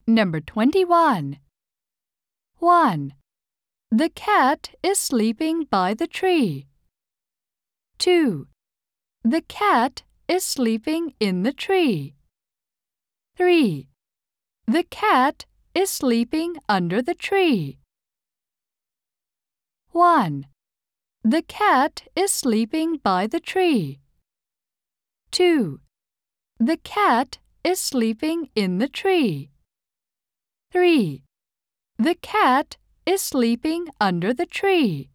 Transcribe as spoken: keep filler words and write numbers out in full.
Number twenty-one. one. The cat is sleeping by the tree. two. The cat is sleeping in the tree. three. The cat is sleeping under the tree. one. The cat is sleeping by the tree. two. The cat is sleeping in the tree. three. The cat is sleeping under the tree.